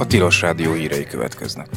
Tilos Rádió hírei következnek.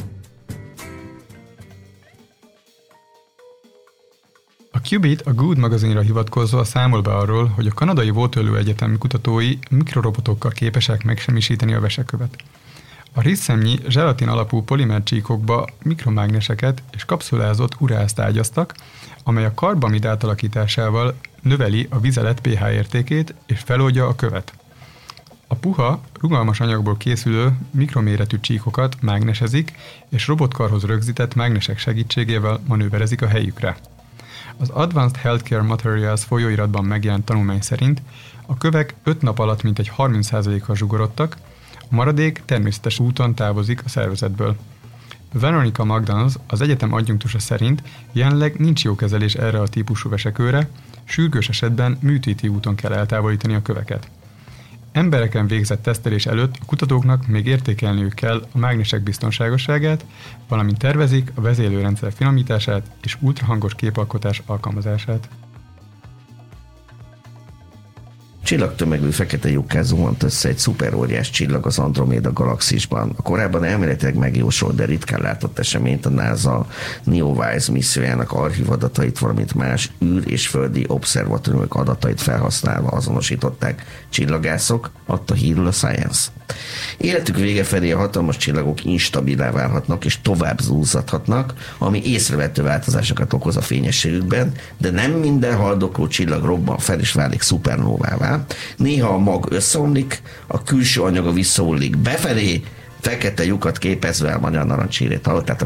A Qubit a Good magazinra hivatkozva számol be arról, hogy a kanadai Waterloo Egyetem kutatói mikrorobotokkal képesek megsemmisíteni a vesekövet. A rizszemnyi zselatin alapú polimer csíkokba mikromágneseket és kapszulázott urázt ágyaztak, amely a karbamid átalakításával növeli a vizelet pH értékét és feloldja a követ. A puha, rugalmas anyagból készülő mikroméretű csíkokat mágnesezik, és robotkarhoz rögzített mágnesek segítségével manőverezik a helyükre. Az Advanced Healthcare Materials folyóiratban megjelent tanulmány szerint a kövek 5 nap alatt mintegy 30%-kal zsugorodtak, a maradék természetes úton távozik a szervezetből. Veronica McDonald, az egyetem adjunktusa szerint jelenleg nincs jó kezelés erre a típusú vesekőre, sürgős esetben műtéti úton kell eltávolítani a köveket. Embereken végzett tesztelés előtt a kutatóknak még értékelniük kell a mágnesek biztonságosságát, valamint tervezik a vezérlőrendszer finomítását és ultrahangos képalkotás alkalmazását. Csillagtömegű fekete lyukká zuhant össze egy szuperóriás csillag az Androméda galaxisban. A korábban elméletileg megjósolt, de ritkán látott eseményt a NASA NEOWISE missziójának archívadatait, valamint más űr- és földi obszervatóriumok adatait felhasználva azonosították csillagászok, adta hírül a Science. Életük vége felé a hatalmas csillagok instabilá válhatnak és tovább zúzzadhatnak, ami észrevehető változásokat okoz a fényességükben, de nem minden haldokló csillag robban fel és válik szupernóvává. Néha a mag összeomlik, a külső anyaga visszahullik befelé, fekete lyukat képezve a magyar narancsírét. Hallottátok?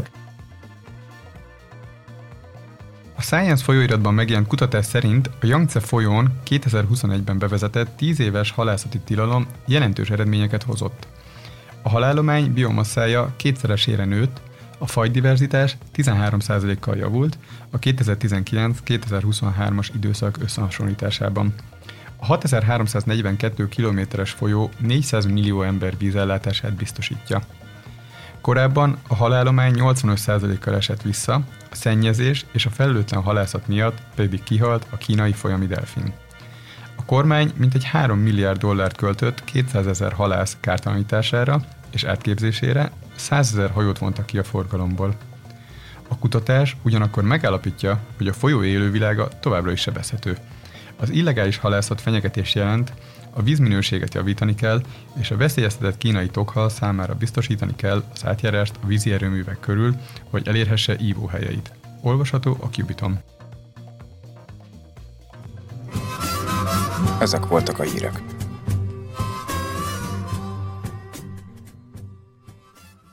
A Science folyóiratban megjelent kutatás szerint a Yangtze folyón 2021-ben bevezetett 10 éves halászati tilalom jelentős eredményeket hozott. A halállomány biomasszája kétszeresére nőtt, a fajdiverzitás 13%-kal javult a 2019-2023-as időszak összehasonlításában. A 6342 kilométeres folyó 400 millió ember vízellátását biztosítja. Korábban a halállomány 85%-kal esett vissza, a szennyezés és a felelőtlen halászat miatt pedig kihalt a kínai folyami delfin. A kormány mintegy 3 milliárd dollárt költött 200 000 halász kártalanítására és átképzésére, 100 000 hajót vontak ki a forgalomból. A kutatás ugyanakkor megállapítja, hogy a folyó élővilága továbbra is sebezhető. Az illegális halászat fenyegetés jelent, a vízminőséget javítani kell, és a veszélyeztetett kínai tokhal számára biztosítani kell az átjárást a vízi erőművek körül, hogy elérhesse ívóhelyeit. Olvasható a Qubiton. Ezek voltak a hírek.